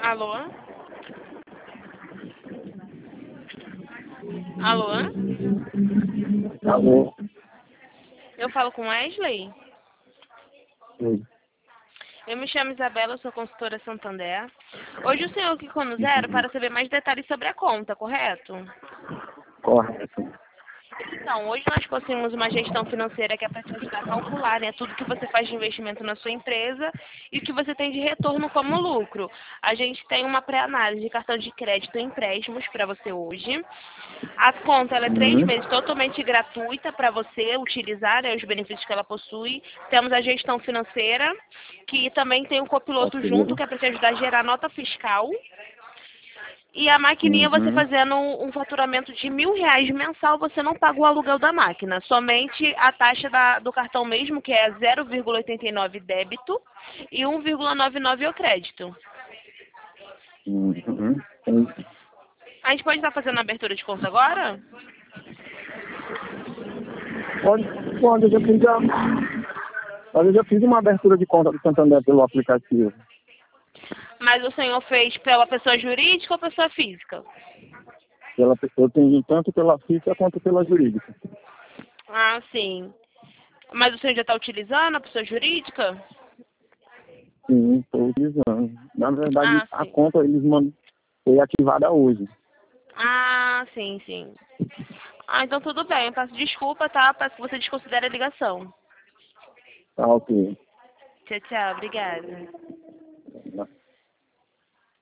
Alô? Alô? Alô? Eu falo com Wesley? Oi. Eu me chamo Isabela, eu sou consultora Santander. Hoje o senhor clicou no zero Uhum. para saber mais detalhes sobre a conta, correto? Correto. Então, hoje nós possuímos uma gestão financeira que é para te ajudar a calcular, né, tudo que você faz de investimento na sua empresa e o que você tem de retorno como lucro. A gente tem uma pré-análise de cartão de crédito e empréstimos para você hoje. A conta ela é 3 Uhum. meses totalmente gratuita para você utilizar, né, os benefícios que ela possui. Temos a gestão financeira, que também tem o copiloto junto, Ok. que é para te ajudar a gerar nota fiscal. E a maquininha, você Uhum. fazendo um faturamento de R$ 1.000 mensal, você não paga o aluguel da máquina. Somente a taxa do cartão mesmo, que é 0,89 débito e 1,99 o crédito. Uhum. Entendi. A gente pode estar fazendo a abertura de conta agora? Pode, eu já fiz uma abertura de conta do Santander pelo aplicativo. Mas o senhor fez pela pessoa jurídica ou pessoa física? Eu tenho tanto pela física quanto pela jurídica. Ah, sim. Mas o senhor já está utilizando a pessoa jurídica? Sim, estou utilizando. Na verdade, Ah, a sim. conta foi ativada hoje. Ah, sim, sim. Ah, então tudo bem. Eu peço desculpa, tá? Peço que você desconsidere a ligação. Tá ok. Tchau, tchau. Obrigada.